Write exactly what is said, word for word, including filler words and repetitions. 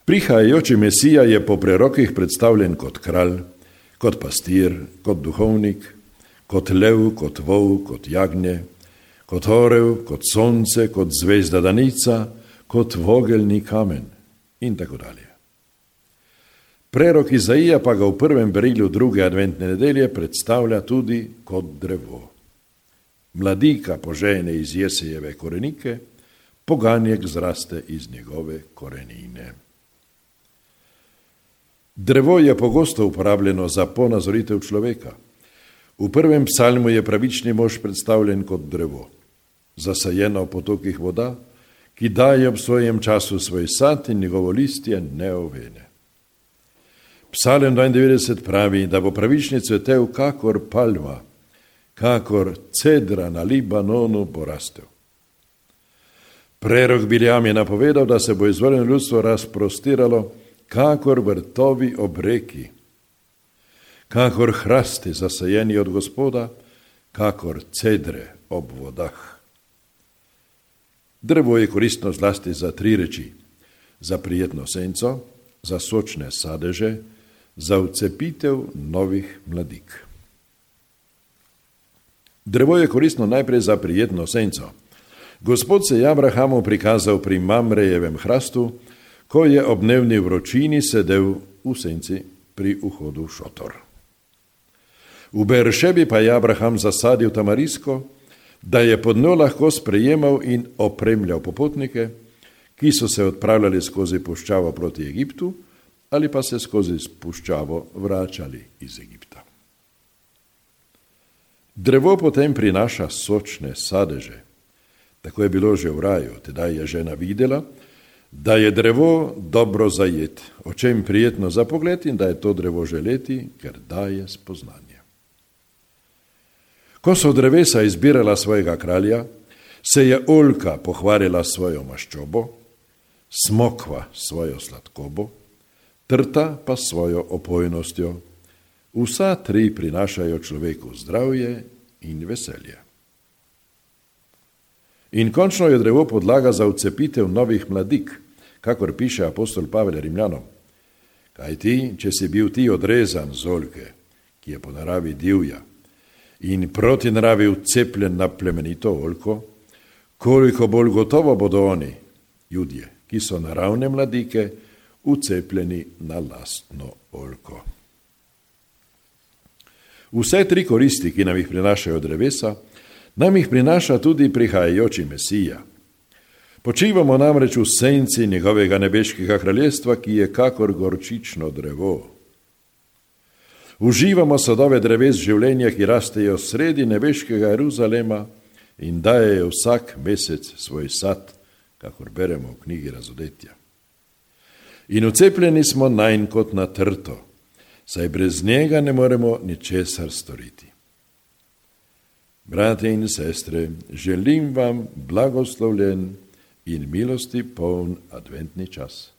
Prihajajoči Mesija je po prerokih predstavljen kot kralj, kot pastir, kot duhovnik, kot lev, kot vol, kot jagnje, kot orel, kot sonce, kot zvezda danica, kot vogelni kamen in tako dalje. Prerok Izaija pa ga v prvem berilu druge adventne nedelje predstavlja tudi kot drevo. Mladika požene iz jesejeve korenike, poganjek zraste iz njegove korenine. Drevo je pogosto uporabljeno za ponazoritev človeka. V prvem psalmu je pravični mož predstavljen kot drevo, zasajeno v potokih voda, ki daje ob svojem času svoj sad in njegovo listje ne ovene. Psalem dvaindevetdeset pravi, da bo pravični cvetel kakor palma, kakor cedra na Libanonu porastel. Prerok Biljam je napovedal, da se bo izvoljeno ljudstvo razprostiralo kakor vrtovi ob reki, kakor hrasti zasajeni od Gospoda, kakor cedre ob vodah. Drevo je koristno zlasti za tri reči: za prijetno senco, za sočne sadeže, za vcepitev novih mladik. Drevo je koristno najprej za prijetno senco. Gospod se je Abrahamu prikazal pri Mamrejevem hrastu, ko je ob dnevni vročini sedel v senci pri vhodu v šotor. V Beršebi pa je Abraham zasadil tamarisko, da je pod njo lahko sprejemal in opremljal popotnike, ki so se odpravljali skozi puščavo proti Egiptu ali pa se skozi puščavo vračali iz Egipta. Drevo potem prinaša sočne sadeže. Tako je bilo že v raju, tedaj je žena videla, da je drevo dobro zajet, očem prijetno za pogled in da je to drevo želeti, ker daje spoznanje. Ko so drevesa izbirala svojega kralja, se je oljka pohvarila svojo maščobo, smokva svojo sladkobo, trta pa svojo opojnostjo. Vsa tri prinašajo človeku zdravje in veselje. In končno je drevo podlaga za vcepitev novih mladik, kakor piše apostol Pavel Rimljanom. Kaj ti, če si bil ti odrezan z oljke, ki je po naravi divja, in proti naravi vcepljen na plemenito oljko, koliko bolj gotovo bodo oni, Judje, ki so naravne mladike, vcepljeni na lastno oljko. Vse tri koristi, ki nam jih prinašajo drevesa, nam jih prinaša tudi prihajajoči Mesija. Počivamo namreč v senci njegovega nebeškega kraljestva, ki je kakor gorčično drevo. Uživamo sadove dreves življenja, ki rastejo sredi nebeškega Jeruzalema in dajejo vsak mesec svoj sad, kakor beremo v knjigi Razodetja. In vcepljeni smo nanj kot na trto, saj brez njega ne moremo ničesar storiti. Brate in sestre, želim vam blagoslovljen in milosti poln adventni čas.